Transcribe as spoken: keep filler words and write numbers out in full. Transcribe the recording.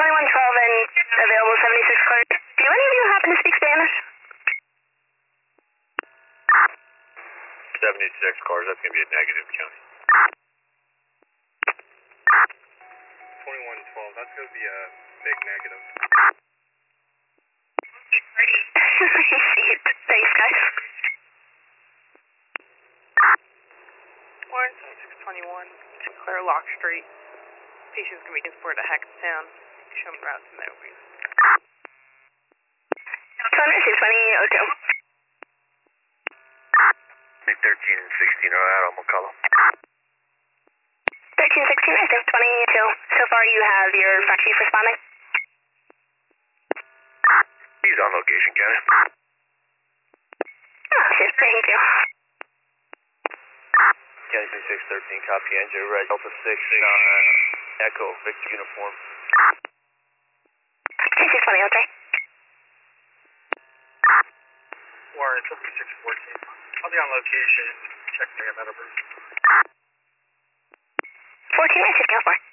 twenty-one twelve and available seventy-six clear. Do any of you happen to speak Spanish? seventy-six cars, that's going to be a negative, County. twenty-one twelve, that's going to be a big negative. Thanks, guys. Warren seventy-six twenty-one, clear Lock Street. Patient's going to be transported to Hackettstown. Show them route to Meadowview. twenty-six twenty oh two. thirteen and sixteen are out on McCullough. thirteen sixteen, I think twenty-two. So far you have your front chief responding? He's on location, County. Oh, shit, thank you. County twenty-six thirteen, copy, Andrew, Red Delta six, nine, Echo, Victor Uniform. twenty-six twenty oh three. Warren seventy-six fourteen, I'll be on location. Check me at Meadowbrook. fourteen, I should go for.